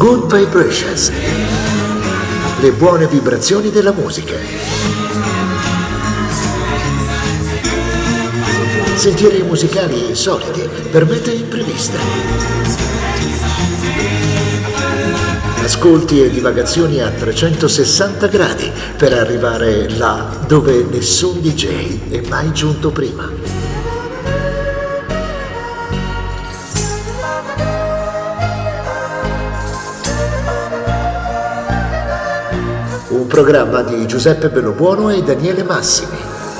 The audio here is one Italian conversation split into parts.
Good Vibrations, le buone vibrazioni della musica. Sentieri musicali insoliti per mete impreviste. Ascolti e divagazioni a 360 gradi per arrivare là dove nessun DJ è mai giunto prima. Un programma di Giuseppe Bellobuono e Daniele Massimi.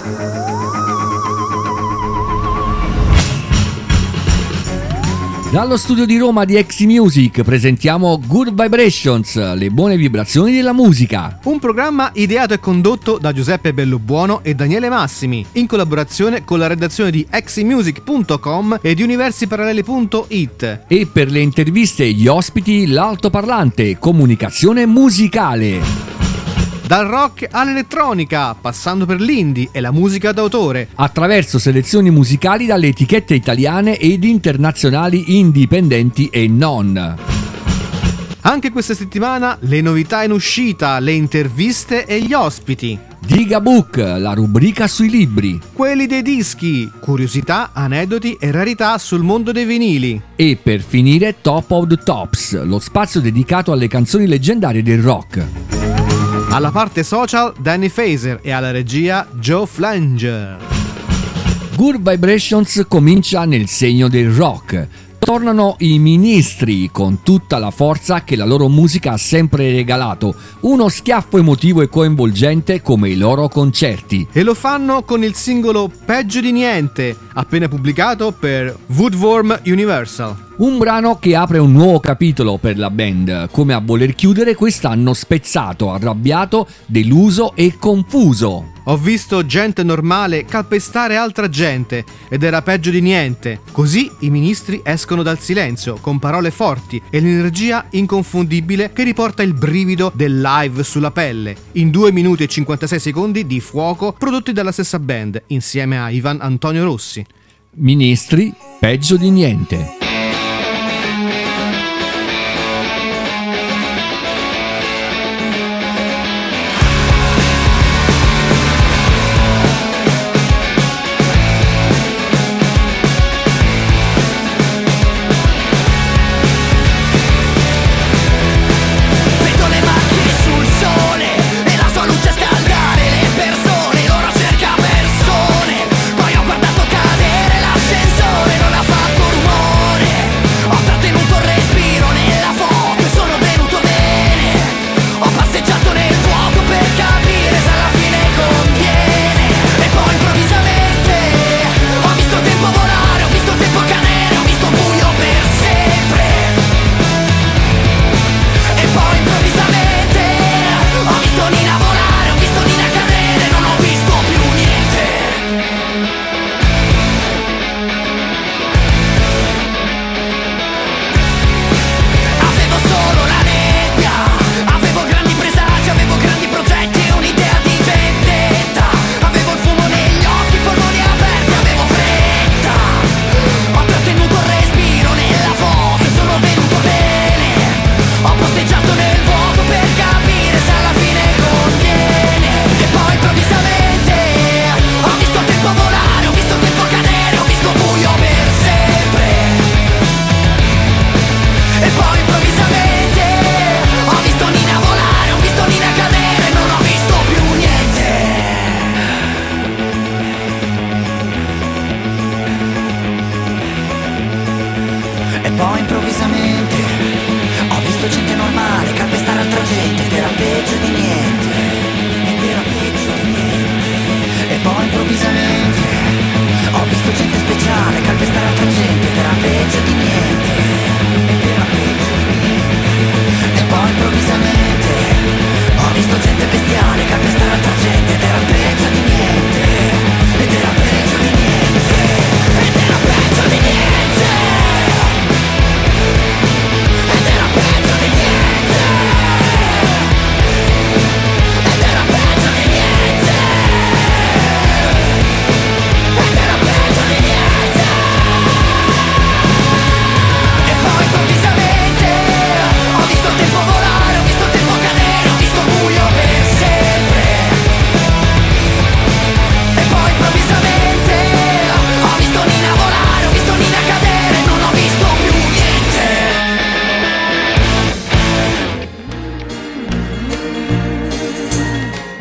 Dallo studio di Roma di Exi Music presentiamo Good Vibrations, le buone vibrazioni della musica. Un programma ideato e condotto da Giuseppe Bellobuono e Daniele Massimi, in collaborazione con la redazione di eximusic.com e di universiparalleli.it. E per le interviste e gli ospiti, l'altoparlante, comunicazione musicale. Dal rock all'elettronica, passando per l'indie e la musica d'autore. Attraverso selezioni musicali dalle etichette italiane ed internazionali indipendenti e non. Anche questa settimana le novità in uscita, le interviste e gli ospiti. Digabook, la rubrica sui libri. Quelli dei dischi, curiosità, aneddoti e rarità sul mondo dei vinili. E per finire Top of the Tops, lo spazio dedicato alle canzoni leggendarie del rock. Alla parte social Danny Fazer e alla regia Joe Flanger. Good Vibrations comincia nel segno del rock. Tornano i Ministri con tutta la forza che la loro musica ha sempre regalato, uno schiaffo emotivo e coinvolgente come i loro concerti. E lo fanno con il singolo Peggio di niente, appena pubblicato per Woodworm Universal. Un brano che apre un nuovo capitolo per la band, come a voler chiudere quest'anno spezzato, arrabbiato, deluso e confuso. Ho visto gente normale calpestare altra gente ed era peggio di niente. Così i Ministri escono dal silenzio con parole forti e l'energia inconfondibile che riporta il brivido del live sulla pelle. In 2 minuti e 56 secondi di fuoco prodotti dalla stessa band insieme a Ivan Antonio Rossi. Ministri, peggio di niente. L'ascensore non ha fatto rumore.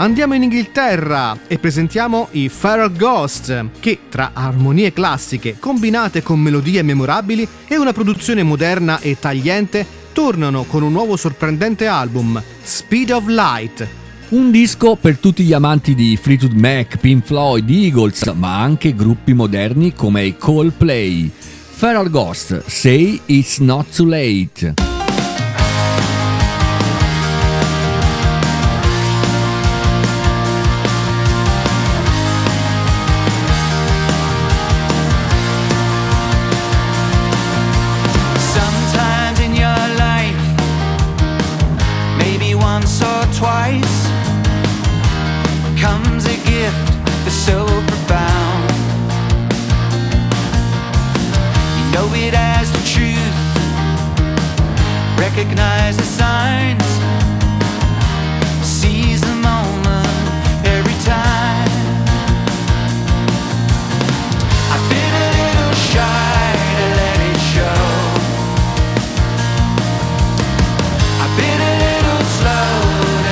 Andiamo in Inghilterra e presentiamo i Feral Ghost, che tra armonie classiche combinate con melodie memorabili e una produzione moderna e tagliente tornano con un nuovo sorprendente album, Speed of Light. Un disco per tutti gli amanti di Fleetwood Mac, Pink Floyd, Eagles, ma anche gruppi moderni come i Coldplay. Feral Ghost, Say It's Not Too Late. Twice comes a gift that's so profound. You know it as the truth, recognize the signs, seize the moment every time. I've been a little shy to let it show. I've been a little slow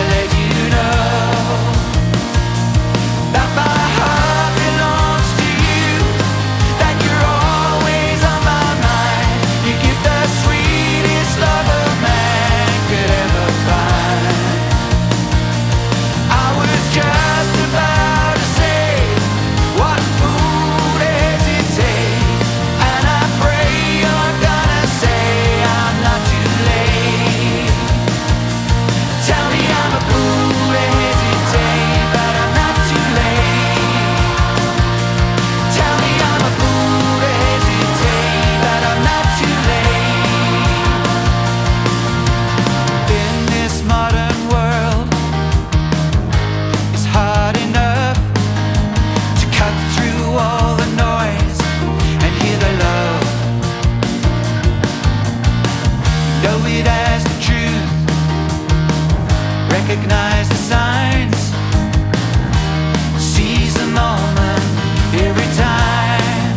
recognize the signs, seize the moment every time.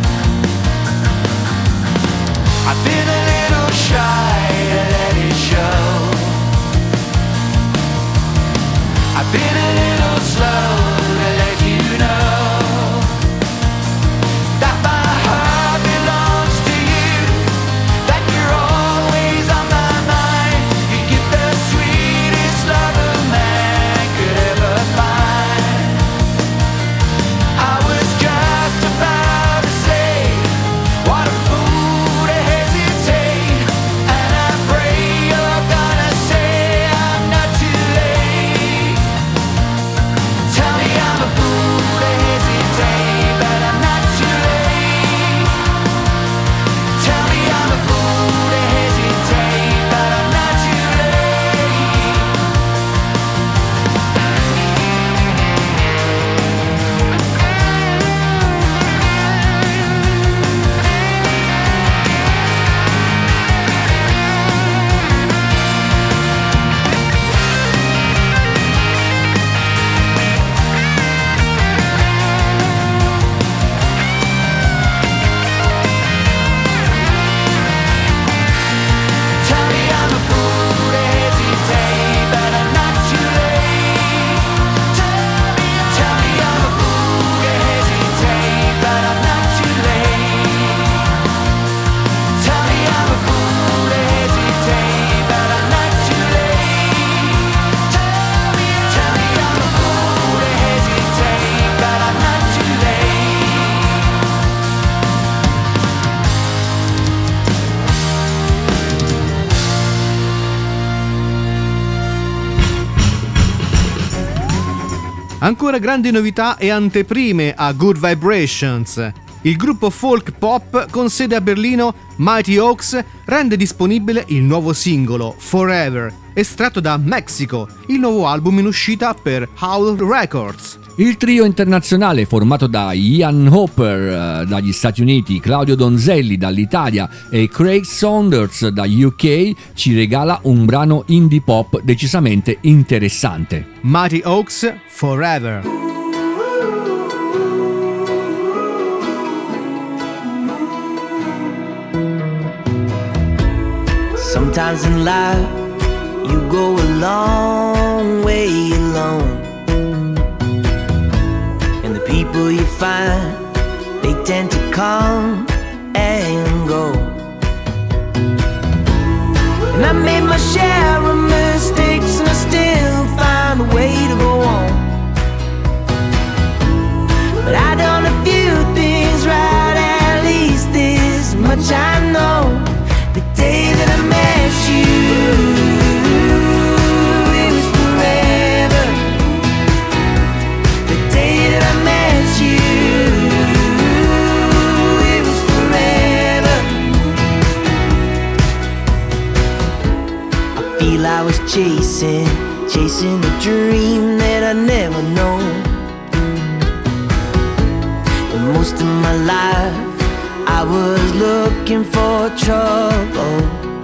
I've been a little shy to let it show. I've been a little slow to let you know that my heart belongs to you, that you're always on my mind. You give the sweetest love a man could ever find. I was just about to say, what a fool to hesitate, and I pray you're gonna say I'm not too late. Tell me I'm a fool to hesitate, but I'm not too late. Tell me I'm a fool to hesitate, but I'm not too late. Tell me I'm a fool to hesitate, but I'm not too late. Tell me I'm a fool to hesitate, but I'm not too late. Tell me I'm a fool to hesitate, but I'm not too late. Tell me I'm a fool to hesitate, but I'm not too late. Ancora grandi novità e anteprime a Good Vibrations. Il gruppo folk pop con sede a Berlino, Mighty Oaks, rende disponibile il nuovo singolo Forever, estratto da Mexico, il nuovo album in uscita per Howl Records. Il trio internazionale formato da Ian Hopper dagli Stati Uniti, Claudio Donzelli dall'Italia e Craig Saunders da UK ci regala un brano indie pop decisamente interessante. Mighty Oaks, Forever. Sometimes in life you go a long way alone. people you find, they tend to come and go. And I made my share of mistakes, and I still find a way to go on. But I done a few things right, at least this much I know. The day that I met you, it was forever. The day that I met you, it was forever. I feel I was chasing a dream that I never known. And most of my life I was looking for trouble.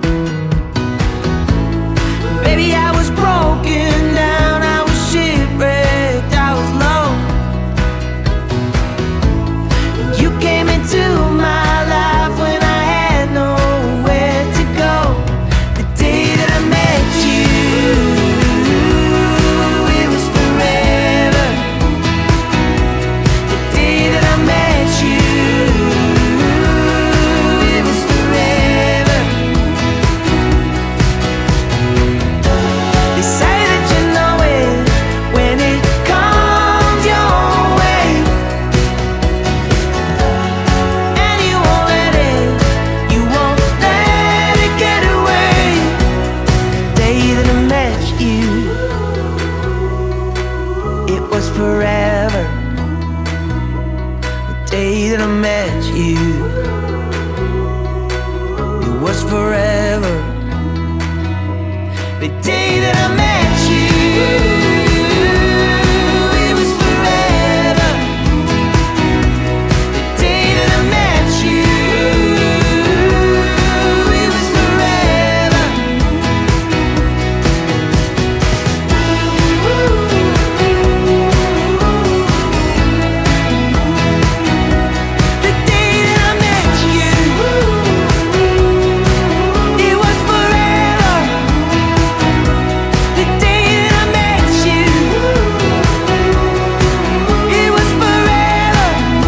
Baby, I was broken down, I was shipwrecked, I was low. And you came into my life when I had nowhere to go. The day that I met you, it was forever. The day that I met you, it was forever. They say that you know it when it comes your way, and you won't let it get away. The day that I met you, it was forever. The day that I met you, it was forever. The day that I met you, it was forever. The day that I met you, it was forever. The day that I met you, it was forever. The day that I met you, it was forever.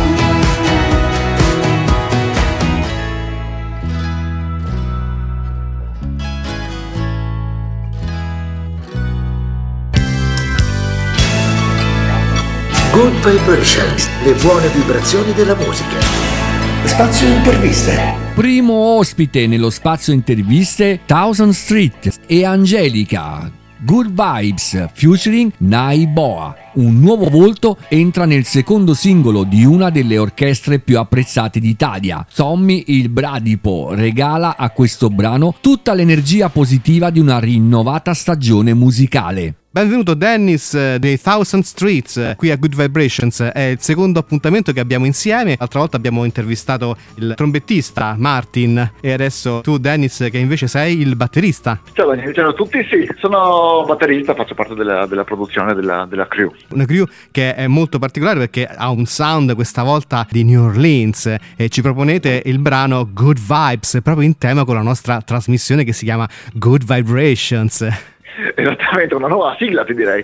Good Vibrations, le buone vibrazioni della musica. Spazio interviste. Primo ospite nello spazio interviste, Thousand Street e Angelica. Good Vibes featuring Nai Boa. Un nuovo volto entra nel secondo singolo di una delle orchestre più apprezzate d'Italia. Tommy il Bradipo regala a questo brano tutta l'energia positiva di una rinnovata stagione musicale. Benvenuto Dennis dei Thousand Streets qui a Good Vibrations, è il secondo appuntamento che abbiamo insieme. L'altra volta abbiamo intervistato il trombettista Martin e adesso tu Dennis che invece sei il batterista. Ciao Daniele, ciao a tutti, sì, sono batterista, faccio parte della produzione della crew. Una crew che è molto particolare perché ha un sound questa volta di New Orleans e ci proponete il brano Good Vibes proprio in tema con la nostra trasmissione che si chiama Good Vibrations. Esattamente, una nuova sigla ti direi.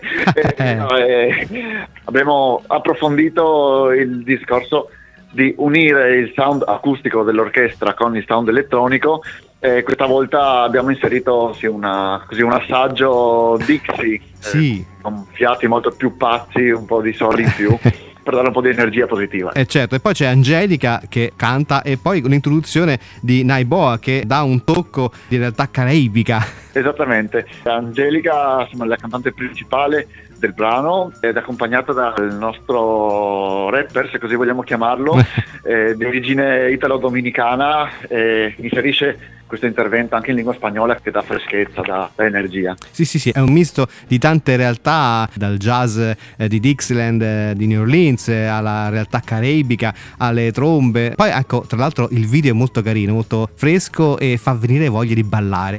Abbiamo approfondito il discorso di unire il sound acustico dell'orchestra con il sound elettronico e questa volta abbiamo inserito un assaggio Dixie, Sì. Con fiati molto più pazzi, un po' di soldi in più per dare un po' di energia positiva. Certo, e poi c'è Angelica che canta e poi l'introduzione di Naiboa che dà un tocco di realtà caraibica. Esattamente, Angelica insomma, è la cantante principale del brano ed è accompagnata dal nostro rapper, se così vogliamo chiamarlo, di origine italo-dominicana, inserisce questo intervento anche in lingua spagnola che dà freschezza, dà energia. Sì, è un misto di tante realtà, dal jazz di Dixieland di New Orleans alla realtà caraibica, alle trombe. Poi ecco, tra l'altro il video è molto carino, molto fresco e fa venire voglia di ballare.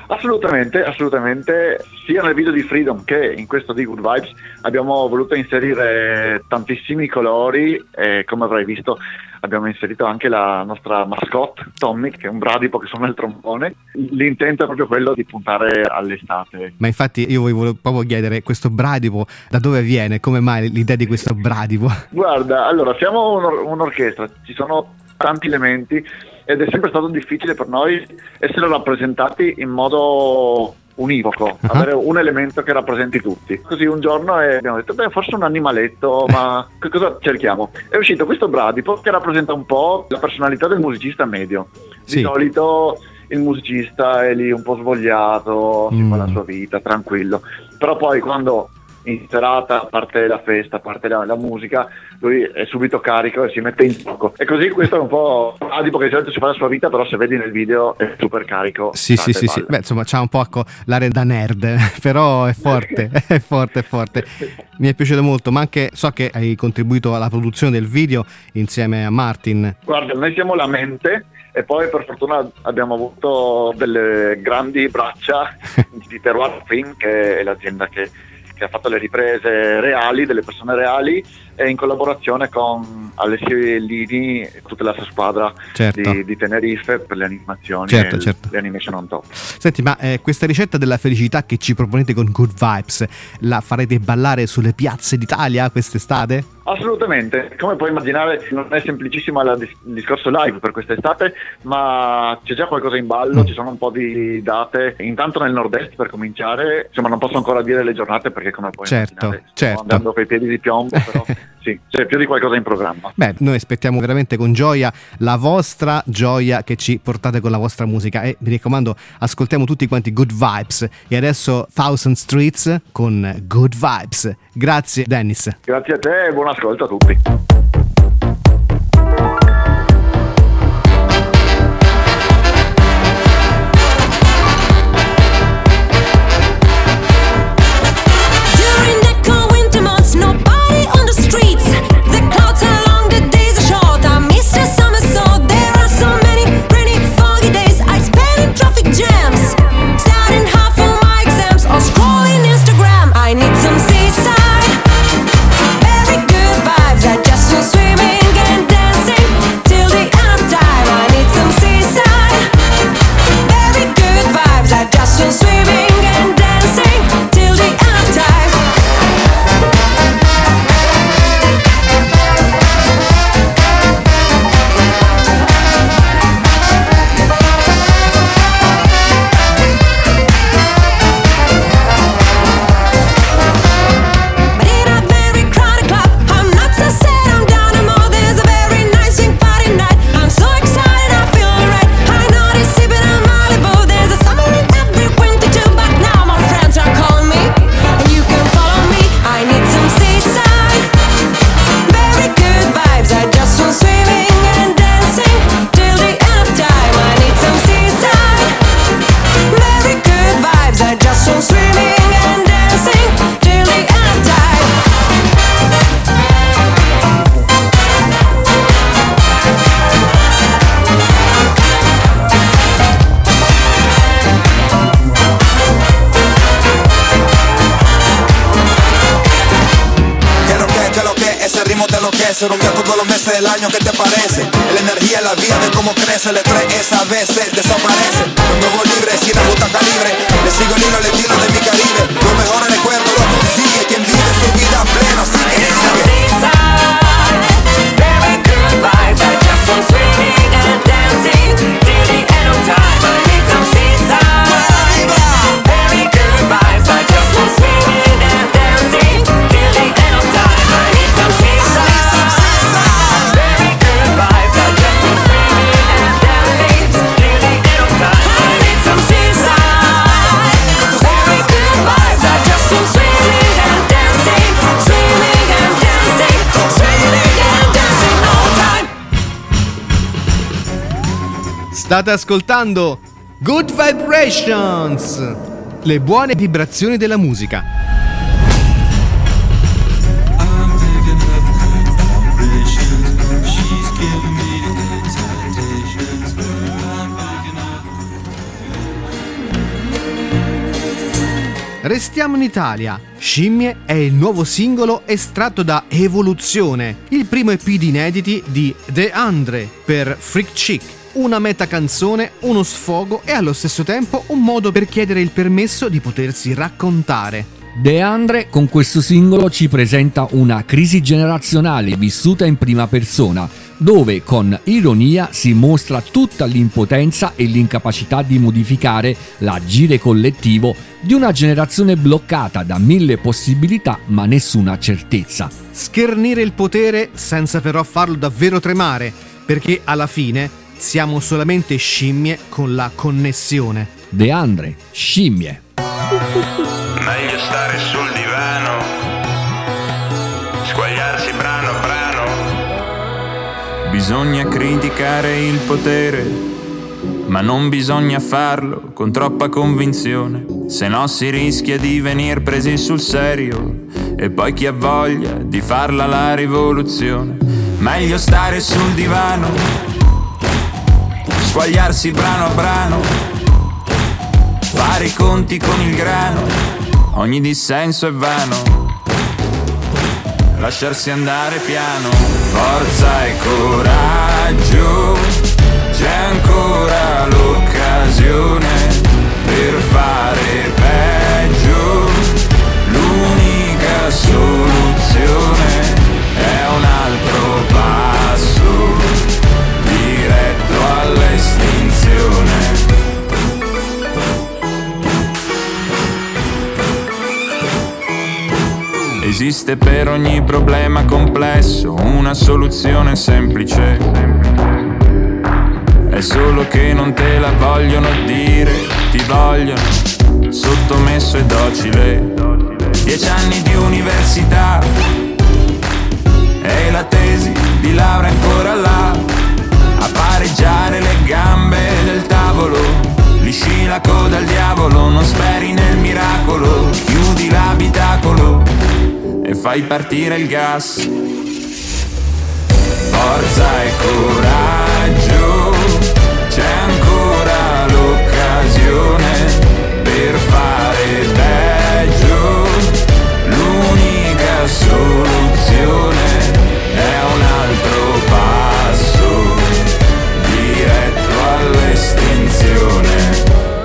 Assolutamente, assolutamente, sia nel video di Freedom che in questo di Good Vibes abbiamo voluto inserire tantissimi colori e come avrai visto abbiamo inserito anche la nostra mascotte Tommy, che è un bradipo che suona il trombone. L'intento è proprio quello di puntare all'estate. Ma infatti io volevo proprio chiedere, questo bradipo da dove viene? Come mai l'idea di questo bradipo? Guarda, allora siamo un'orchestra, ci sono tanti elementi ed è sempre stato difficile per noi essere rappresentati in modo univoco, avere un elemento che rappresenti tutti. Così un giorno abbiamo detto, forse un animaletto, ma che cosa cerchiamo? È uscito questo bradipo che rappresenta un po' la personalità del musicista medio. Di solito il musicista è lì un po' svogliato, si fa la sua vita, tranquillo, però poi quando in serata parte la festa, parte la musica, lui è subito carico e si mette in gioco. E così questo è un po' Adipo che di solito si fa la sua vita, però se vedi nel video è super carico. Sì. Beh, insomma, c'ha un po' l'area da nerd, però è forte, è forte. Mi è piaciuto molto, ma anche so che hai contribuito alla produzione del video insieme a Martin. Guarda, noi siamo la mente e poi per fortuna abbiamo avuto delle grandi braccia di Terroir Film, che è l'azienda che ha fatto le riprese reali delle persone reali, e in collaborazione con Alessio Ellini e tutta la sua squadra di Tenerife per le animazioni e le animation on top. Senti, ma questa ricetta della felicità che ci proponete con Good Vibes la farete ballare sulle piazze d'Italia quest'estate? Assolutamente, come puoi immaginare non è semplicissimo il discorso live per quest'estate, ma c'è già qualcosa in ballo, ci sono un po' di date, intanto nel nord-est per cominciare, insomma non posso ancora dire le giornate perché come puoi immaginare stiamo andando coi piedi di piombo, però sì, c'è più di qualcosa in programma. Beh, noi aspettiamo veramente con gioia la vostra gioia che ci portate con la vostra musica e mi raccomando, ascoltiamo tutti quanti Good Vibes e adesso Thousand Streets con Good Vibes. Grazie Dennis. Grazie a te e buon ascolto a tutti. Ser un gato todos los meses del año, ¿qué te parece? La energía, la vida de cómo crece, el estrés esa veces desaparece. Los nuevos libres y la butaca libre, le sigo el hilo, el estilo de mi Caribe. Los mejores recuerdos los consigue quien vive su vida plena, así que sigue. Very good vibes, I just want swimming and dancing till the end of time. I need some seaside. Very good vibes, I just want swimming and dancing till the end of time. I need some seaside. State ascoltando Good Vibrations, le buone vibrazioni della musica. Restiamo in Italia. Scimmie è il nuovo singolo estratto da Evoluzione, il primo EP di inediti di De Andre per Freak Chick. Una metacanzone, uno sfogo e allo stesso tempo un modo per chiedere il permesso di potersi raccontare. De Andre con questo singolo ci presenta una crisi generazionale vissuta in prima persona, dove con ironia si mostra tutta l'impotenza e l'incapacità di modificare l'agire collettivo di una generazione bloccata da 1000 possibilità ma nessuna certezza. Schernire il potere senza però farlo davvero tremare, perché alla fine siamo solamente scimmie con la connessione. De Andre, Scimmie. Meglio stare sul divano, squagliarsi brano a brano. Bisogna criticare il potere, ma non bisogna farlo con troppa convinzione, se no si rischia di venir presi sul serio e poi chi ha voglia di farla la rivoluzione. Meglio stare sul divano, squagliarsi brano a brano, fare i conti con il grano. Ogni dissenso è vano, lasciarsi andare piano. Forza e coraggio, c'è ancora l'occasione per fare peggio. L'unica soluzione è un altro passo diretto all'estinzione. Esiste per ogni problema complesso una soluzione semplice. È solo che non te la vogliono dire, ti vogliono sottomesso e docile. 10 anni di università e la tesi di laurea ancora là, a pareggiare le gambe del tavolo. Lisci la coda al diavolo, non speri nel miracolo, chiudi l'abitacolo e fai partire il gas. Forza e coraggio, c'è ancora l'occasione per fare peggio. L'unica soluzione è un altro passo diretto all'estinzione.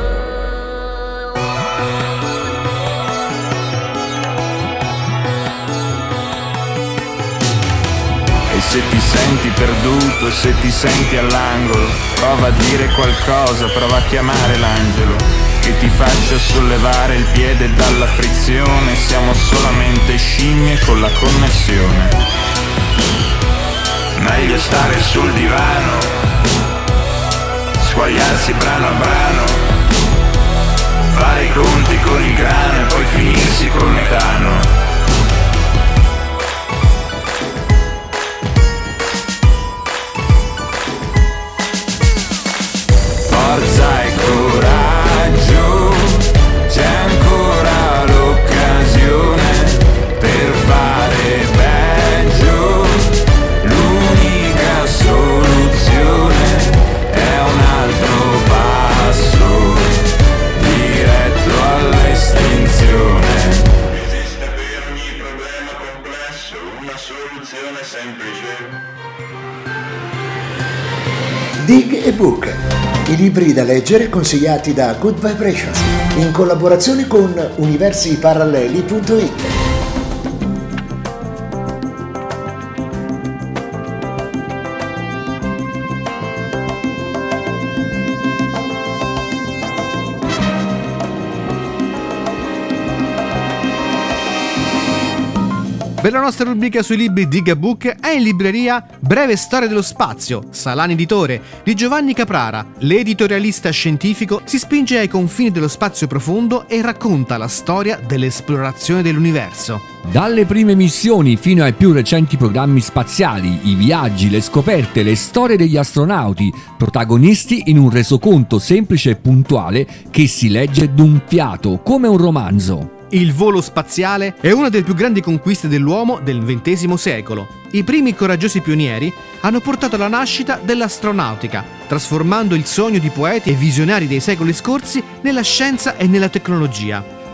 Se ti senti perduto, se ti senti all'angolo, prova a dire qualcosa, prova a chiamare l'angelo che ti faccia sollevare il piede dalla frizione. Siamo solamente scimmie con la connessione. Meglio stare sul divano, squagliarsi brano a brano, fare i conti con il grano e poi finirsi col metano. Forza e coraggio, c'è ancora l'occasione per fare peggio. L'unica soluzione è un altro passo diretto all'estinzione. Esiste per ogni problema complesso una soluzione semplice. Dig e Book, i libri da leggere consigliati da Good Vibrations in collaborazione con universiparalleli.it. Per la nostra rubrica sui libri Dig a Book è in libreria Breve storia dello spazio, Salani editore, di Giovanni Caprara. L'editorialista scientifico si spinge ai confini dello spazio profondo e racconta la storia dell'esplorazione dell'universo. Dalle prime missioni fino ai più recenti programmi spaziali, i viaggi, le scoperte, le storie degli astronauti, protagonisti in un resoconto semplice e puntuale che si legge d'un fiato, come un romanzo. Il volo spaziale è una delle più grandi conquiste dell'uomo del XX secolo. I primi coraggiosi pionieri hanno portato alla nascita dell'astronautica, trasformando il sogno di poeti e visionari dei secoli scorsi nella scienza e nella tecnologia.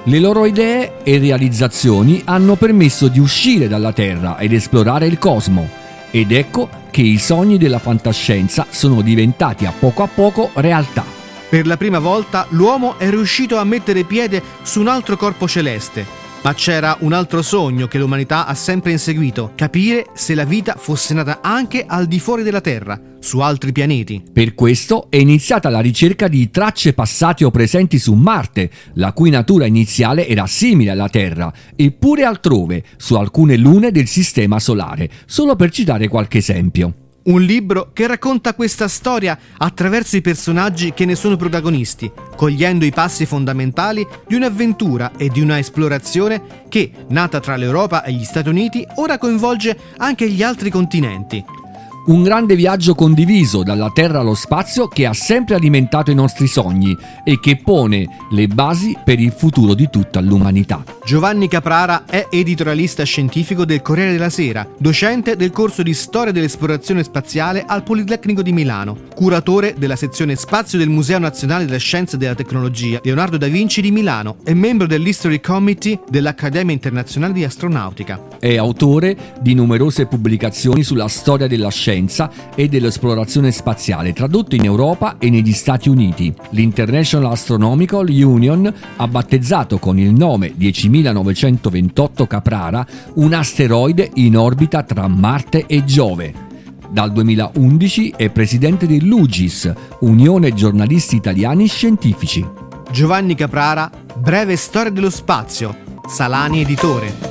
Le loro idee e realizzazioni hanno permesso di uscire dalla Terra ed esplorare il cosmo. Ed ecco che i sogni della fantascienza sono diventati a poco realtà. Per la prima volta l'uomo è riuscito a mettere piede su un altro corpo celeste. Ma c'era un altro sogno che l'umanità ha sempre inseguito: capire se la vita fosse nata anche al di fuori della Terra, su altri pianeti. Per questo è iniziata la ricerca di tracce passate o presenti su Marte, la cui natura iniziale era simile alla Terra, eppure altrove, su alcune lune del Sistema Solare, solo per citare qualche esempio. Un libro che racconta questa storia attraverso i personaggi che ne sono protagonisti, cogliendo i passi fondamentali di un'avventura e di una esplorazione che, nata tra l'Europa e gli Stati Uniti, ora coinvolge anche gli altri continenti. Un grande viaggio condiviso dalla Terra allo spazio che ha sempre alimentato i nostri sogni e che pone le basi per il futuro di tutta l'umanità. Giovanni Caprara è editorialista scientifico del Corriere della Sera, docente del corso di Storia dell'Esplorazione Spaziale al Politecnico di Milano, curatore della sezione Spazio del Museo Nazionale delle Scienze e della Tecnologia Leonardo da Vinci di Milano e membro dell'History Committee dell'Accademia Internazionale di Astronautica. È autore di numerose pubblicazioni sulla storia della scienza e dell'esplorazione spaziale, tradotte in Europa e negli Stati Uniti. L'International Astronomical Union ha battezzato con il nome 10.928 Caprara un asteroide in orbita tra Marte e Giove. Dal 2011 è presidente dell'UGIS, Unione Giornalisti Italiani Scientifici. Giovanni Caprara, breve storia dello spazio, Salani editore.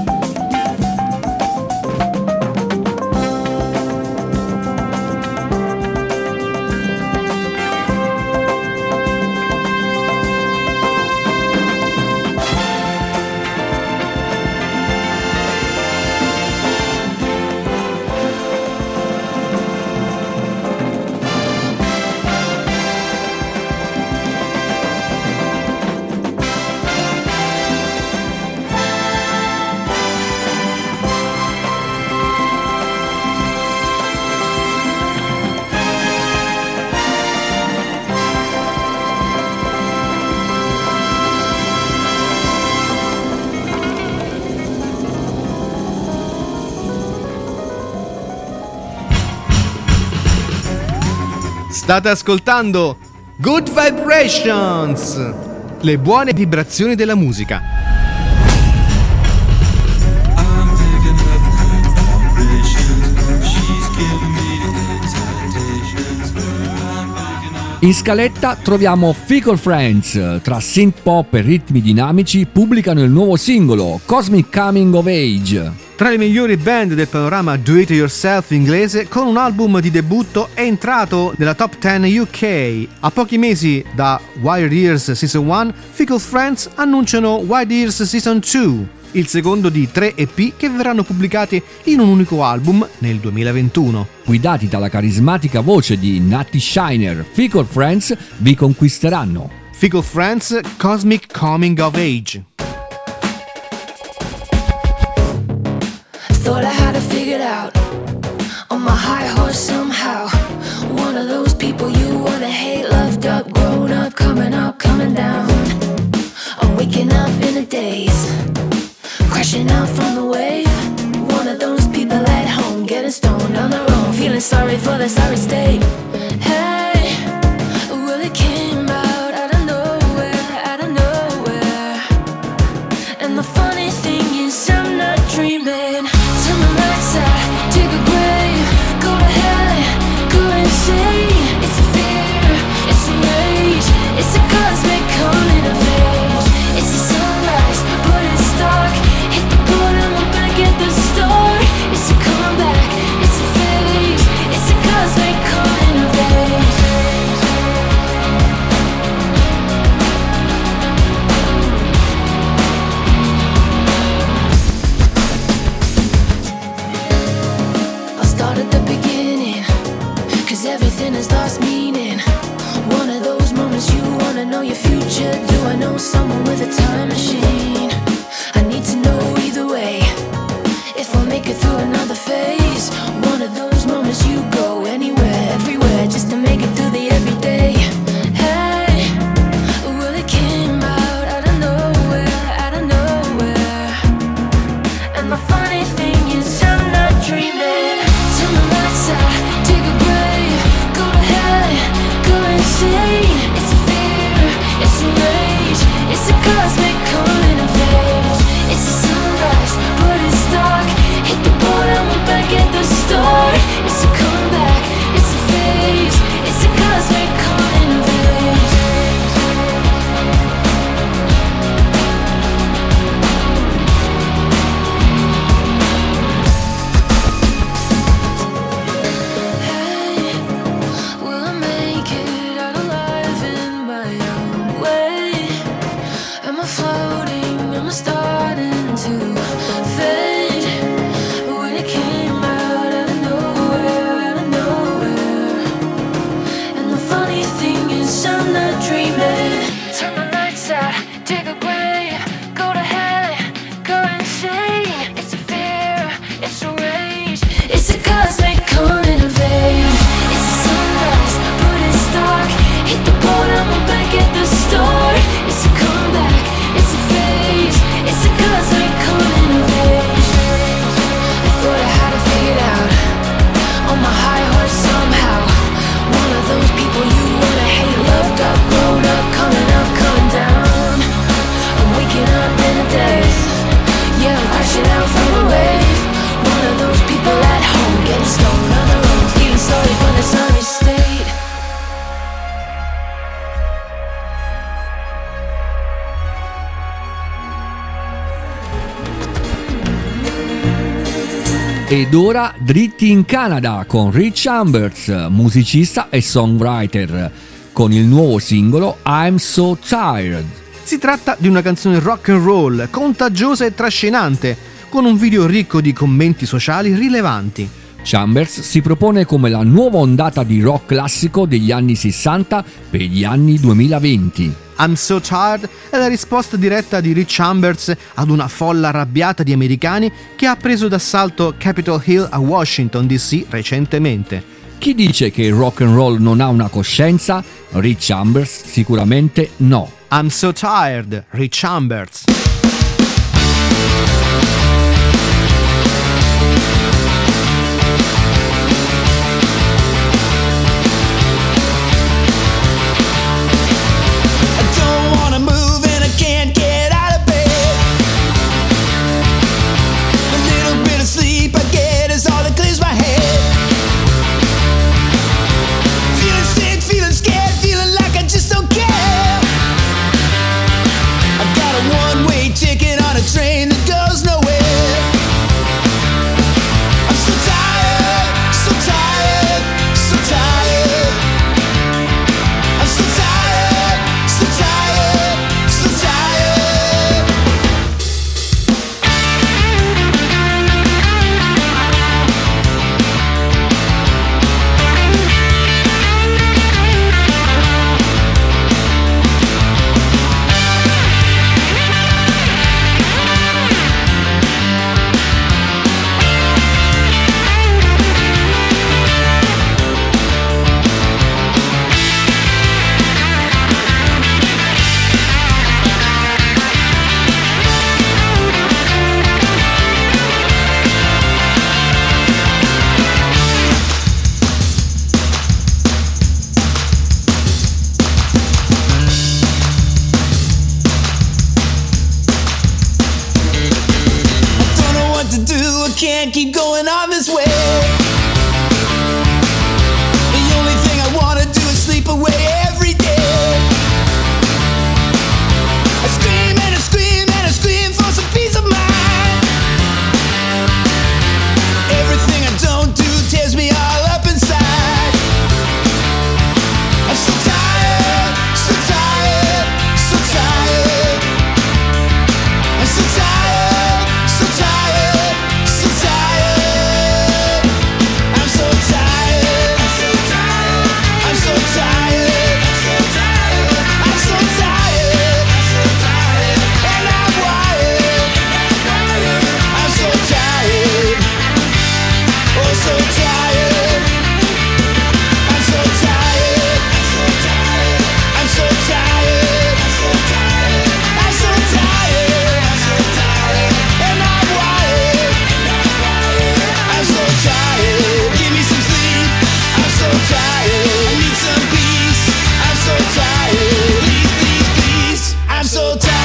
State ascoltando Good Vibrations, le buone vibrazioni della musica. In scaletta troviamo Fickle Friends, tra synth pop e ritmi dinamici pubblicano il nuovo singolo Cosmic Coming of Age. Tra le migliori band del panorama do it yourself inglese, con un album di debutto è entrato nella top 10 UK. A pochi mesi da Wired Ears Season 1, Fickle Friends annunciano Wired Ears Season 2, il secondo di 3 EP che verranno pubblicati in un unico album nel 2021. Guidati dalla carismatica voce di Natty Shiner, Fickle Friends vi conquisteranno. Fickle Friends, Cosmic Coming of Age. Thought I had it figured out, on my high horse somehow. One of those people you wanna hate, loved up, grown up, coming down. I'm waking up in a daze, crashing out from the wave. One of those people at home, getting stoned on their own, feeling sorry for their sorry state. Hey, well it came out of nowhere. And the funny thing is I'm not dreaming. Turn the lights out, dig a grave, go to hell, go insane. It's a fear, it's a rage, it's a cosmic coming of age. It's a sunrise, but it's dark. Hit the bottom, I'm back at the start. It's a comeback, it's a phase, it's a cosmic coming of age. I'll start at the beginning, cause everything has lost meaning. One of those moments you wanna know your future. Do I know someone with a time machine? I need to know either way, if I'll make it through another phase. One of those moments you go anywhere, everywhere, just to make it through the everyday. Hey, well it came out of nowhere. Ed ora dritti in Canada con Rich Chambers, musicista e songwriter, con il nuovo singolo I'm So Tired. Si tratta di una canzone rock and roll, contagiosa e trascinante, con un video ricco di commenti sociali rilevanti. Chambers si propone come la nuova ondata di rock classico degli anni 60 per gli anni 2020. I'm So Tired è la risposta diretta di Rich Chambers ad una folla arrabbiata di americani che ha preso d'assalto Capitol Hill a Washington DC recentemente. Chi dice che il rock and roll non ha una coscienza? Rich Chambers sicuramente no. I'm So Tired, Rich Chambers. Train that goes nowhere. I'm so tired, so tired, so tired. I'm so tired, so tired, so tired. Can't keep going on this way. The only thing I wanna do is sleep away every day. I scream and I scream and I scream for some peace of mind. Everything I don't do tears me all up inside. I'm so tired, so tired, so tired. I'm so tired, so tired, so tired. I'm so tired, I'm so tired, I'm so tired, I'm so tired, I'm so tired, and I'm wired, I'm so tired, oh so tired. I'm so tired, I'm so tired, I'm so tired, I'm so tired, I'm so tired, and I'm wired, I'm so tired. Give me some sleep, I'm so tired. I need some peace, I'm so tired. Please, please, please, I'm so tired.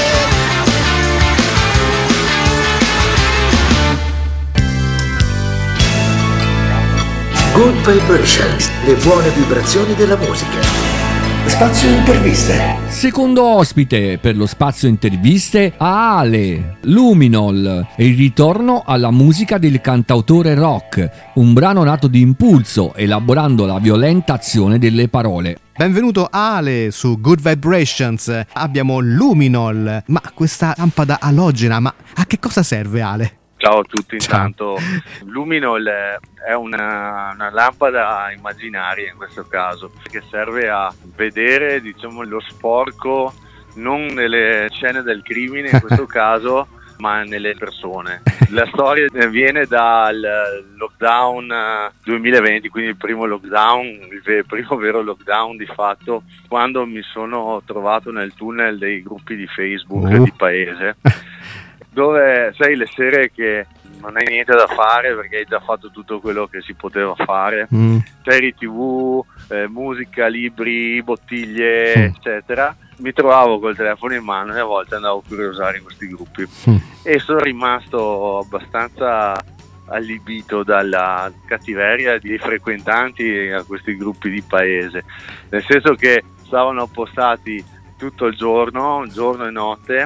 Good Vibrations, le buone vibrazioni della musica. Spazio interviste. Secondo ospite per lo spazio interviste Ale, Luminol e il ritorno alla musica del cantautore rock, un brano nato di impulso elaborando la violenta azione delle parole. Benvenuto Ale su Good Vibrations. Abbiamo Luminol, ma questa lampada alogena, ma a che cosa serve Ale? Ciao a tutti, Ciao. intanto Luminol è una lampada immaginaria in questo caso, che serve a vedere, diciamo, lo sporco non nelle scene del crimine in questo caso, ma nelle persone. La storia viene dal lockdown 2020, quindi il primo lockdown, il primo vero lockdown di fatto, quando mi sono trovato nel tunnel dei gruppi di Facebook di paese, dove sai le sere che non hai niente da fare perché hai già fatto tutto quello che si poteva fare, serie TV, musica, libri, bottiglie, eccetera. Mi trovavo col telefono in mano e a volte andavo a curiosare in questi gruppi e sono rimasto abbastanza allibito dalla cattiveria dei frequentanti a questi gruppi di paese, nel senso che stavano appostati tutto il giorno e notte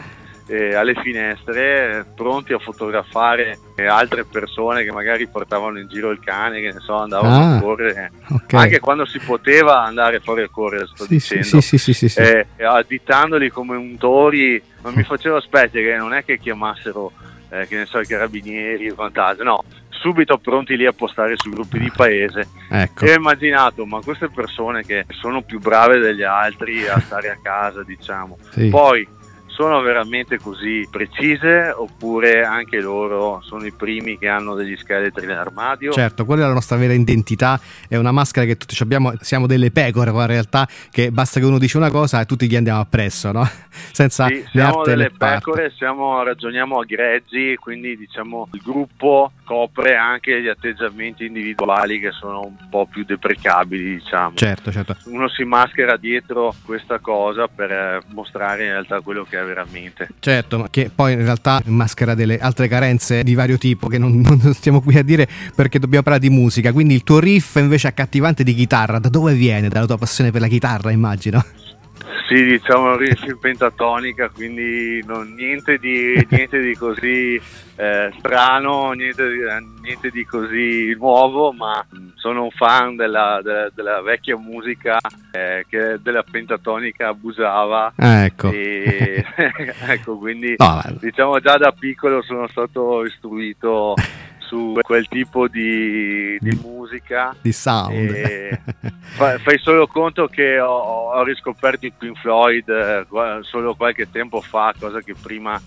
alle finestre, pronti a fotografare altre persone che magari portavano in giro il cane, che ne so, andavano a correre, okay. Anche quando si poteva andare fuori a correre, sto dicendo, sì. additandoli come untori. Non mi facevo specie che non è che chiamassero che ne so, i carabinieri o quant'altro, no, subito pronti lì a postare sui gruppi di paese. Ecco. E ho immaginato, ma queste persone che sono più brave degli altri a stare a casa, diciamo, sì. Poi sono veramente così precise, oppure anche loro sono i primi che hanno degli scheletri nell'armadio? Certo, quella è la nostra vera identità, è una maschera che tutti abbiamo, siamo delle pecore, ma in realtà che basta che uno dice una cosa e tutti gli andiamo appresso, no? Senza sì, siamo delle parte. pecore, ragioniamo a greggi, quindi diciamo il gruppo copre anche gli atteggiamenti individuali che sono un po' più deprecabili, diciamo. Certo. Uno si maschera dietro questa cosa per mostrare in realtà quello che è veramente. Certo, ma che poi in realtà maschera delle altre carenze di vario tipo che non stiamo qui a dire, perché dobbiamo parlare di musica. Quindi il tuo riff invece accattivante di chitarra, da dove viene? Dalla tua passione per la chitarra, immagino. Sì, diciamo un riff in pentatonica, quindi niente di così strano, niente di così nuovo, ma sono un fan della vecchia musica che della pentatonica abusava. Ecco. E, ecco, quindi no, diciamo già da piccolo sono stato istruito su quel tipo di musica, di sound. Fai solo conto che ho riscoperto i Pink Floyd solo qualche tempo fa, cosa che prima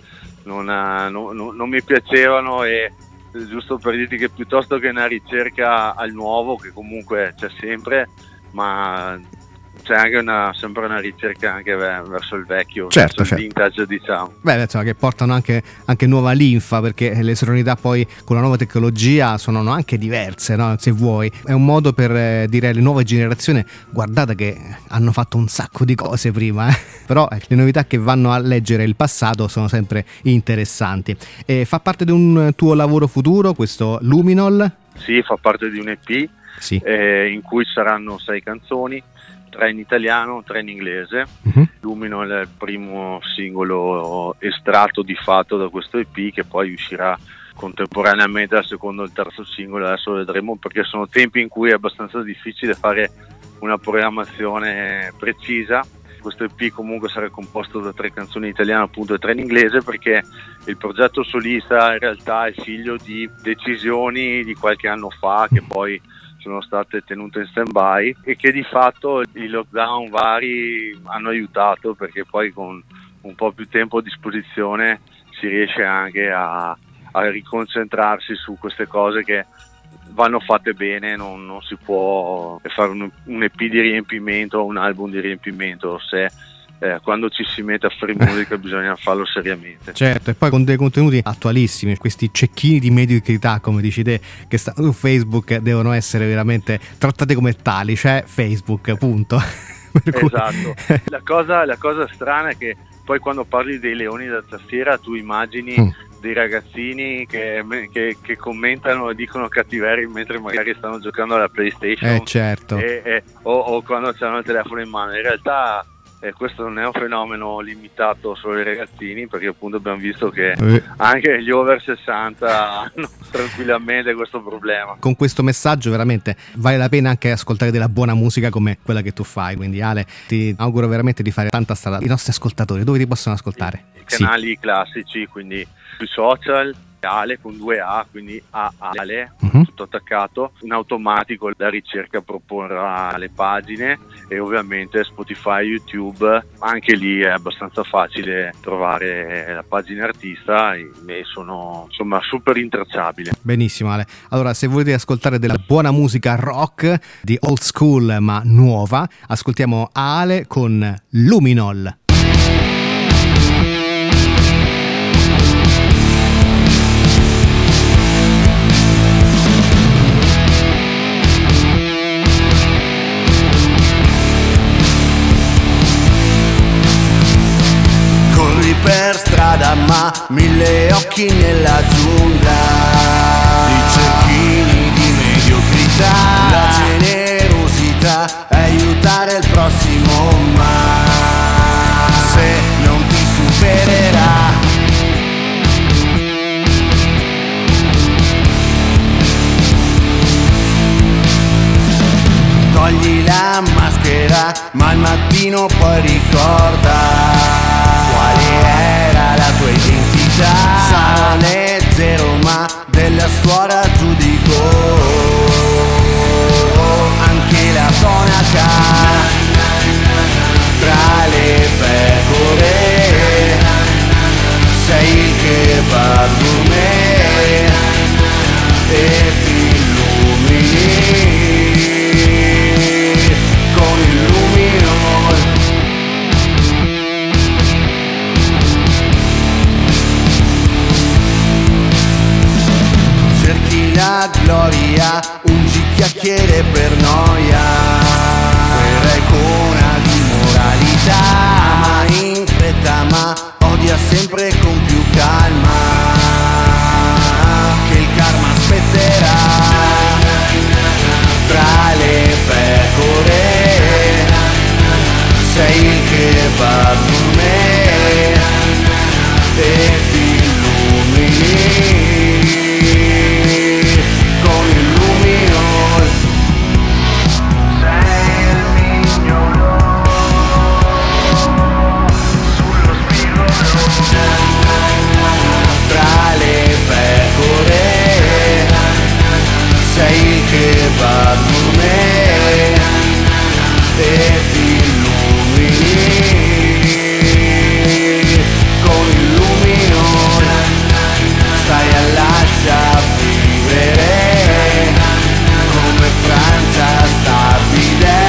non mi piacevano, e giusto per dirti che piuttosto che una ricerca al nuovo, che comunque c'è sempre, ma c'è anche sempre una ricerca anche verso il vecchio, certo, verso il vintage, diciamo. Beh, insomma, che portano anche nuova linfa, perché le sonorità poi con la nuova tecnologia sono anche diverse, no? Se vuoi, è un modo per dire alle nuove generazioni: guardate che hanno fatto un sacco di cose prima, però le novità che vanno a leggere il passato sono sempre interessanti. E fa parte di un tuo lavoro futuro questo Luminol? Sì, fa parte di un EP, sì. In cui saranno 6 canzoni, 3 in italiano, 3 in inglese. Luminol è il primo singolo estratto di fatto da questo EP, che poi uscirà contemporaneamente al secondo e il terzo singolo. Adesso vedremo, perché sono tempi in cui è abbastanza difficile fare una programmazione precisa. Questo EP comunque sarà composto da 3 canzoni in italiano, appunto, e 3 in inglese, perché il progetto solista in realtà è figlio di decisioni di qualche anno fa che poi sono state tenute in stand-by, e che di fatto i lockdown vari hanno aiutato, perché poi con un po' più tempo a disposizione si riesce anche a riconcentrarsi su queste cose che vanno fatte bene. Non si può fare un EP di riempimento o un album di riempimento, se quando ci si mette a fare musica bisogna farlo seriamente. Certo, e poi con dei contenuti attualissimi, questi cecchini di mediocrità, come dici te, che stanno su Facebook, devono essere veramente trattati come tali, cioè Facebook, punto. Esatto. La cosa strana è che poi quando parli dei leoni da tastiera tu immagini dei ragazzini che commentano e dicono cattiverie mentre magari stanno giocando alla PlayStation, certo. o quando hanno il telefono in mano. In realtà questo non è un fenomeno limitato solo ai ragazzini, perché appunto abbiamo visto che anche gli over 60 hanno tranquillamente questo problema. Con questo messaggio veramente vale la pena anche ascoltare della buona musica come quella che tu fai, quindi Ale, ti auguro veramente di fare tanta strada. I nostri ascoltatori dove ti possono ascoltare? I canali classici, quindi sui social, Ale con 2 A, quindi Ale, tutto attaccato. In automatico la ricerca proporrà le pagine, e ovviamente Spotify, YouTube, anche lì è abbastanza facile trovare la pagina artista, e sono insomma super intracciabile. Benissimo Ale, allora se volete ascoltare della buona musica rock di old school ma nuova, ascoltiamo Ale con Luminol. Per strada ma 1000 occhi nella giungla di cecchini di mediocrità. La generosità è aiutare il prossimo, ma se non ti supererà togli la maschera, ma al mattino poi ricorda quale era la tua identità. Sarà leggero ma della suora giudicò anche la tonaca. Tra le pecore sei il che va gourmet e ti illumini con il luminol. Cerchi la gloria, ungi chiacchiere per noia, quella icona di moralità, ma in fretta ma odia sempre con più calma, che il karma aspetterà. Tra le pecore sei il che va gourmet e ti illumini con il luminol. Sei il mignolo sullo spigolo. Tra le pecore sei il che va gourmet e ti illumini con il luminol. Stai a lascia vivere come Francia stabile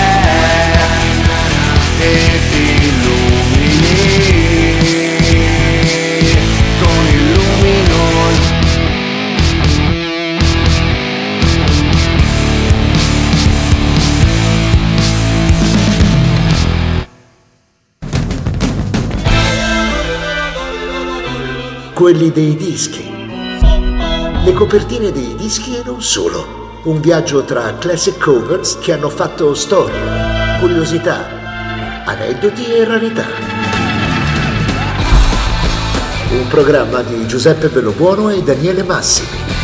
e ti illumini con il luminol. Quelli dei dischi. Le copertine dei dischi e non solo. Un viaggio tra classic covers che hanno fatto storia, curiosità, aneddoti e rarità. Un programma di Giuseppe Bellobuono e Daniele Massimi.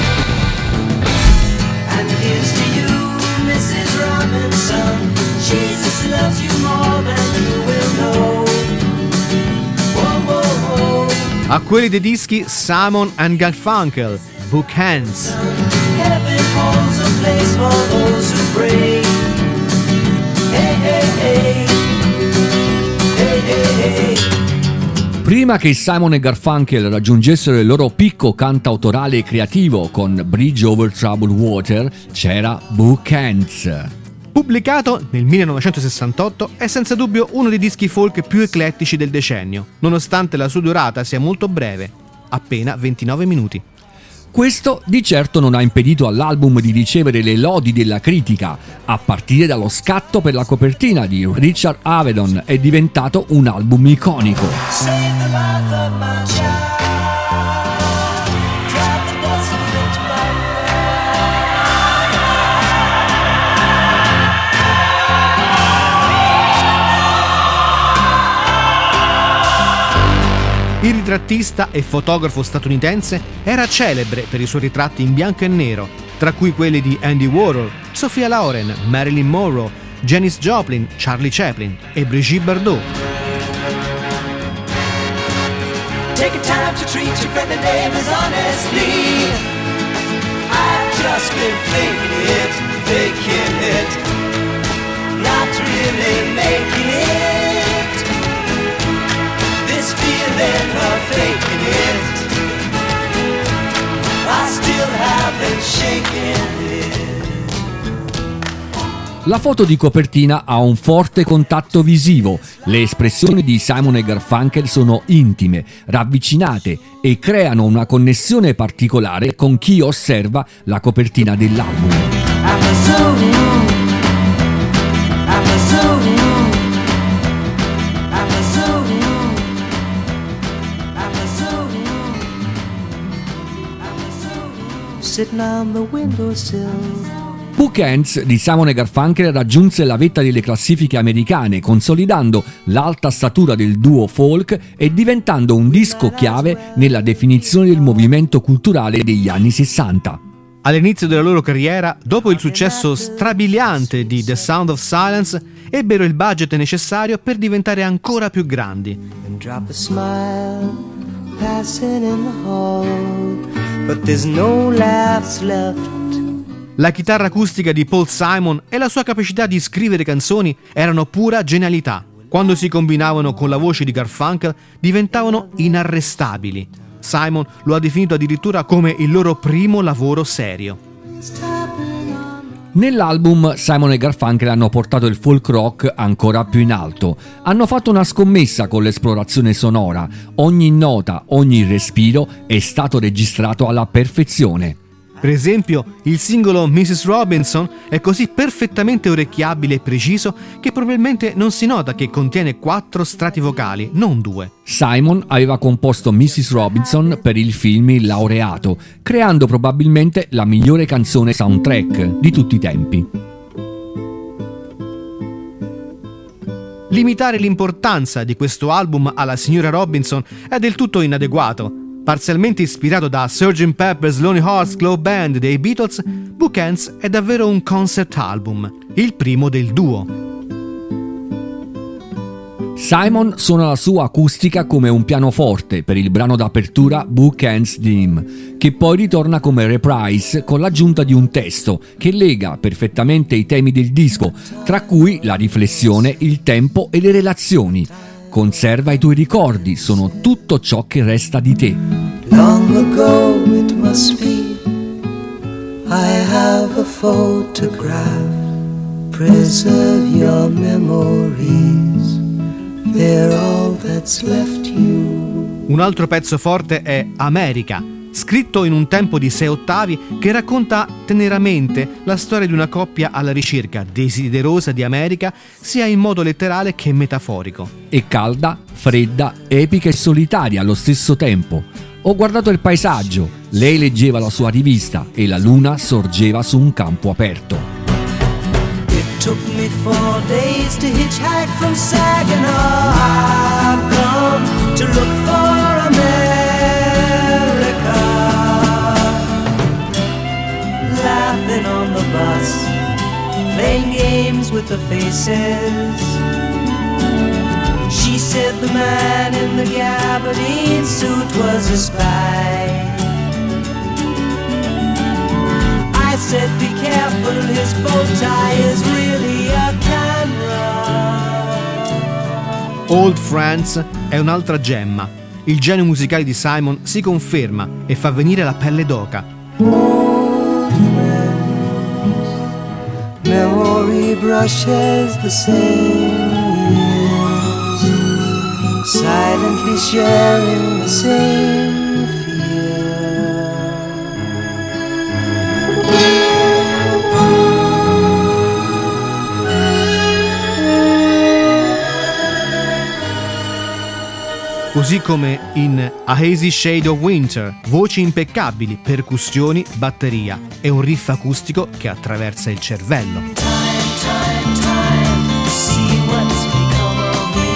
And here's to you, Mrs. Robinson. Jesus loves you more than you will know. Whoa, whoa, whoa. A quelli dei dischi Simon and Garfunkel, Book Hands. Heaven holds a place for those who pray. Hey, hey, hey. Hey, hey, hey. Prima che Simon e Garfunkel raggiungessero il loro picco cantautorale e creativo con Bridge Over Troubled Water, c'era Book Hands. Pubblicato nel 1968, è senza dubbio uno dei dischi folk più eclettici del decennio, nonostante la sua durata sia molto breve, appena 29 minuti. Questo di certo non ha impedito all'album di ricevere le lodi della critica, a partire dallo scatto per la copertina di Richard Avedon, è diventato un album iconico. Save the life of my child. Drive the bus into my Il ritrattista e fotografo statunitense era celebre per i suoi ritratti in bianco e nero, tra cui quelli di Andy Warhol, Sophia Loren, Marilyn Monroe, Janis Joplin, Charlie Chaplin e Brigitte Bardot. Take a time to treat your friendly neighbors honestly. I've just been faking it, not really making it. This feeling of faking it, I still haven't shaken it. La foto di copertina ha un forte contatto visivo, le espressioni di Simon e Garfunkel sono intime, ravvicinate e creano una connessione particolare con chi osserva la copertina dell'album. Sitting on the windowsill. Book Hands di Simon e Garfunkel raggiunse la vetta delle classifiche americane, consolidando l'alta statura del duo folk e diventando un disco chiave nella definizione del movimento culturale degli anni 60. All'inizio della loro carriera, dopo il successo strabiliante di The Sound of Silence, ebbero il budget necessario per diventare ancora più grandi. And drop a smile passing in the hall, but there's no laughs left. La chitarra acustica di Paul Simon e la sua capacità di scrivere canzoni erano pura genialità. Quando si combinavano con la voce di Garfunkel diventavano inarrestabili. Simon lo ha definito addirittura come il loro primo lavoro serio. Nell'album Simon e Garfunkel hanno portato il folk rock ancora più in alto. Hanno fatto una scommessa con l'esplorazione sonora. Ogni nota, ogni respiro è stato registrato alla perfezione. Per esempio, il singolo Mrs. Robinson è così perfettamente orecchiabile e preciso che probabilmente non si nota che contiene 4 strati vocali, non 2. Simon aveva composto Mrs. Robinson per il film Il laureato, creando probabilmente la migliore canzone soundtrack di tutti i tempi. Limitare l'importanza di questo album alla signora Robinson è del tutto inadeguato. Parzialmente ispirato da Sgt. Pepper's Lonely Hearts Club Band dei Beatles, Bookends è davvero un concept album, il primo del duo. Simon suona la sua acustica come un pianoforte per il brano d'apertura Bookends Dim, che poi ritorna come reprise con l'aggiunta di un testo che lega perfettamente i temi del disco, tra cui la riflessione, il tempo e le relazioni. Conserva i tuoi ricordi, sono tutto ciò che resta di te. Long ago it must be, I have a photograph. Preserve your memories, they're all that's left you. Un altro pezzo forte è America, scritto in un tempo di 6 ottavi che racconta teneramente la storia di una coppia alla ricerca desiderosa di America sia in modo letterale che metaforico. È calda, fredda, epica e solitaria allo stesso tempo. Ho guardato il paesaggio, lei leggeva la sua rivista e la luna sorgeva su un campo aperto. It took me 4 days to hitchhike from Saginaw. I've come to look for America. Laughing on the bus, playing games with the faces. She said the man in the gabardine suit was a spy. I said be careful, his bow tie is really a camera. Old Friends è un'altra gemma. Il genio musicale di Simon si conferma e fa venire la pelle d'oca. Old friends, memory brushes the same years, silently sharing the same fear. Così come in A Hazy Shade of Winter, voci impeccabili, percussioni, batteria e un riff acustico che attraversa il cervello. See what's become of me.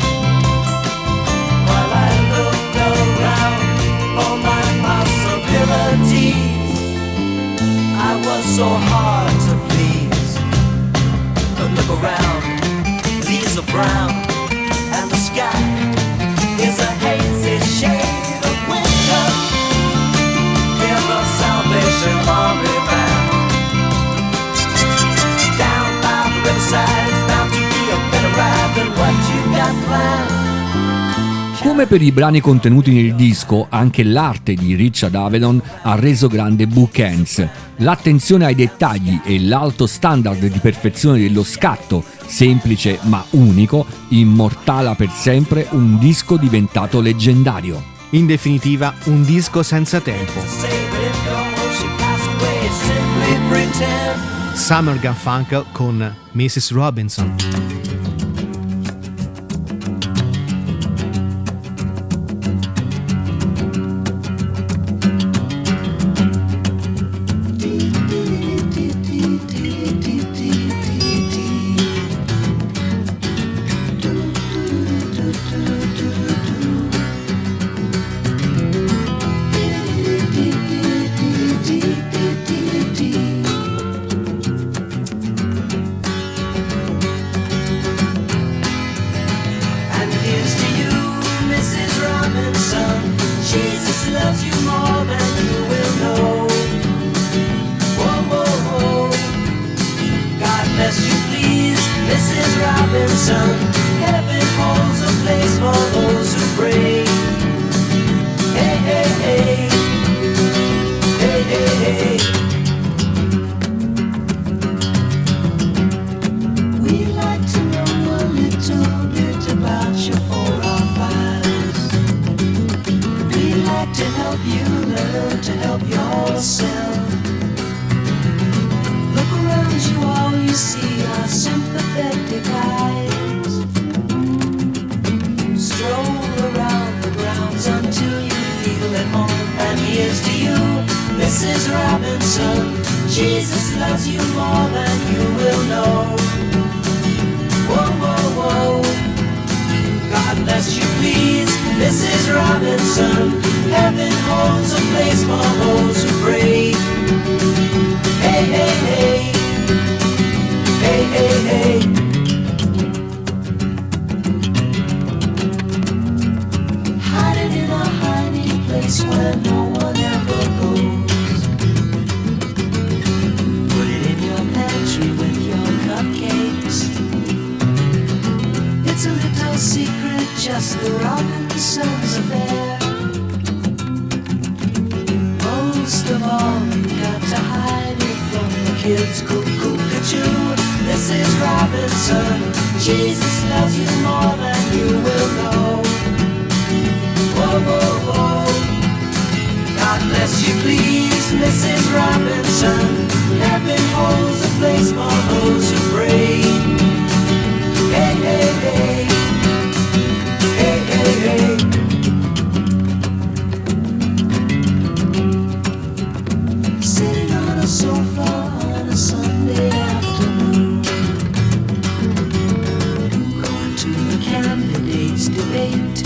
While I looked around for my possibilities, I was so hard to please. But look around, leaves are brown, and the sky is a hazy shade of winter. Hear the Salvation Army band. Down by the riverside, it's bound to be a better ride than what you got planned. Come per i brani contenuti nel disco, anche l'arte di Richard Avedon ha reso grande Bookends. L'attenzione ai dettagli e l'alto standard di perfezione dello scatto, semplice ma unico, immortala per sempre un disco diventato leggendario. In definitiva, un disco senza tempo. Say that if your ocean pass away, simply pretend. Summer Garfunkel con Mrs. Robinson. Mrs. Robinson, heaven holds a place for those who pray. Hey, hey, hey. Hey, hey, hey. We'd like to know a little bit about your 4 files. We'd like to help you learn to help yourself. Look around you, all you see are sympathetic eyes. Stroll around the grounds until you feel at home. And here's to you, Mrs. Robinson. Jesus loves you more than you will know. Whoa, whoa, whoa. God bless you, please, Mrs. Robinson. Heaven holds a place for those who pray. Hey, hey, hey. Hey, hey, hey. Hide it in a hiding place where no one ever goes. Put it in your pantry with your cupcakes. It's a little secret, just the Robinsons affair. Most of all, you got to hide it from the kids. Cuckoo-cuckoo, Mrs. Robinson. Jesus loves you more than you will know. Whoa, whoa, whoa. God bless you, please, Mrs. Robinson. Heaven holds a place for those who pray. Hey, hey, hey. Hey, hey, hey. Sitting on a sofa on a Sunday afternoon, going to the candidates' debate.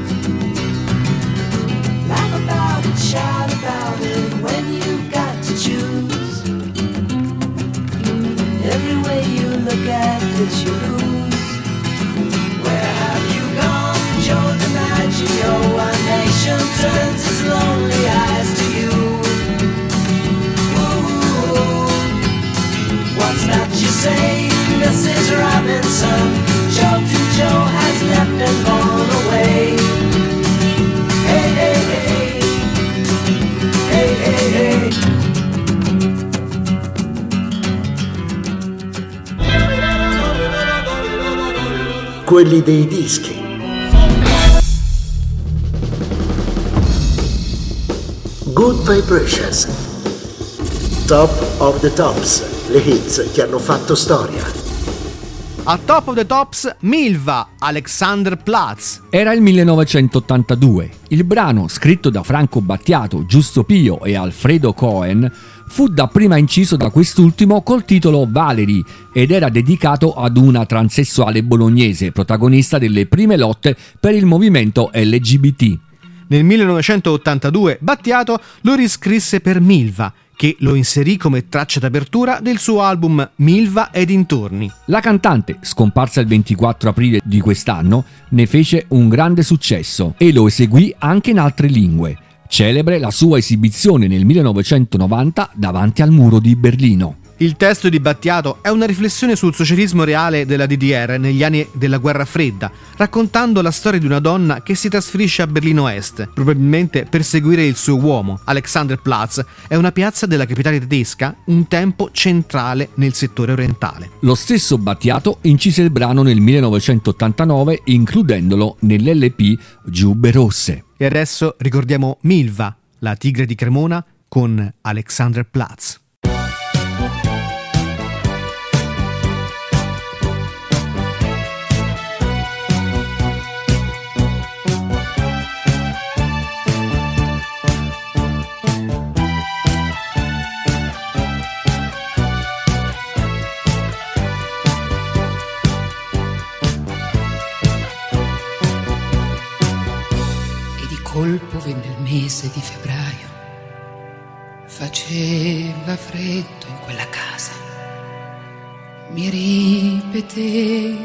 Laugh about it, shout about it when you've got to choose. Every way you look at it, you lose. Where have you gone, Joe DiMaggio? A nation turns its lonely eyes to you. Ooh, what's that you say, Mrs. Robinson? Joe has left and gone away. Hey, hey, hey. Hey, hey, hey. Quelli dei dischi. Good Vibrations. Top of the Tops, le hits che hanno fatto storia. A Top of the Tops, Milva, Alexander Platz. Era il 1982. Il brano, scritto da Franco Battiato, Giusto Pio e Alfredo Cohen, fu dapprima inciso da quest'ultimo col titolo Valerie ed era dedicato ad una transessuale bolognese, protagonista delle prime lotte per il movimento LGBT. Nel 1982 Battiato lo riscrisse per Milva, che lo inserì come traccia d'apertura del suo album Milva e dintorni. La cantante, scomparsa il 24 aprile di quest'anno, ne fece un grande successo e lo eseguì anche in altre lingue. Celebre la sua esibizione nel 1990 davanti al muro di Berlino. Il testo di Battiato è una riflessione sul socialismo reale della DDR negli anni della Guerra Fredda, raccontando la storia di una donna che si trasferisce a Berlino Est, probabilmente per seguire il suo uomo. Alexanderplatz è una piazza della capitale tedesca, un tempo centrale nel settore orientale. Lo stesso Battiato incise il brano nel 1989, includendolo nell'LP Giubbe Rosse. E adesso ricordiamo Milva, la tigre di Cremona, con Alexanderplatz. Colpo venne il mese di febbraio, faceva freddo in quella casa, mi ripetevi,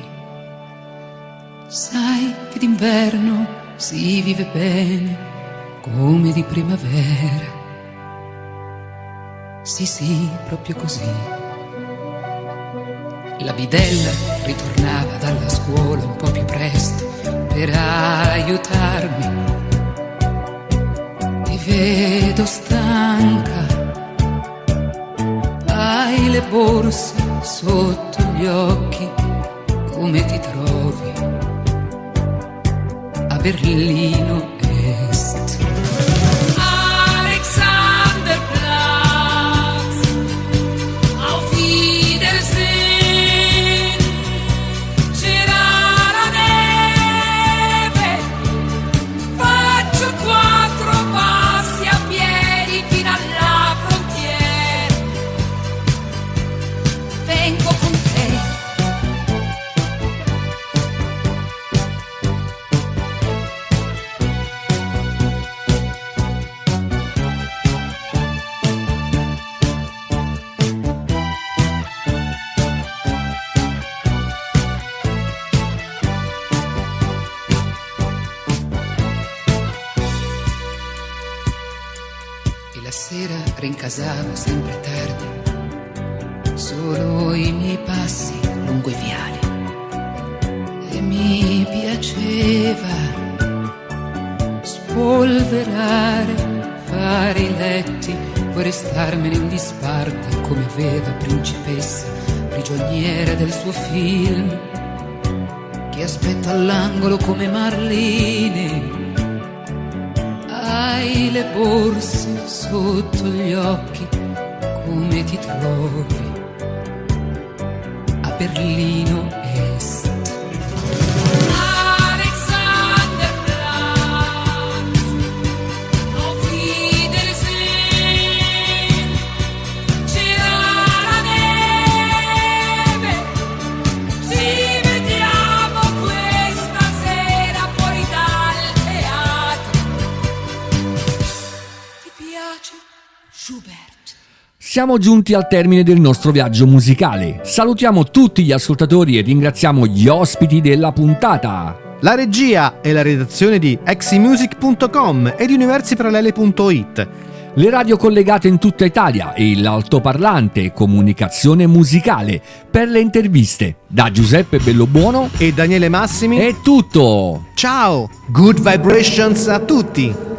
sai che d'inverno si vive bene come di primavera, sì, proprio così. La bidella ritornava dalla scuola un po' più presto per aiutarmi. Ti vedo stanca, hai le borse sotto gli occhi, come ti trovi a Berlino Est? Alexanderplatz, auf Wiedersehen, c'era la neve, faccio 4 passi a piedi fino alla frontiera, vengo con te. E la sera rincasavo sempre tardi, solo i miei passi lungo i viali, e mi piaceva spolverare, fare i letti, poi restarmene in disparte come aveva principessa, prigioniera del suo film, che aspetta all'angolo come Marlene. Hai le borse sotto gli occhi, come ti trovi a Berlino Est? Alexanderplatz, auf Wiedersehen, c'era la neve, ci vediamo questa sera fuori dal teatro. Ti piace Schubert? Siamo giunti al termine del nostro viaggio musicale. Salutiamo tutti gli ascoltatori e ringraziamo gli ospiti della puntata. La regia e la redazione di eximusic.com e di universiparallele.it. Le radio collegate in tutta Italia e l'altoparlante Comunicazione Musicale per le interviste. Da Giuseppe Bellobuono e Daniele Massimi è tutto. Ciao, good vibrations a tutti.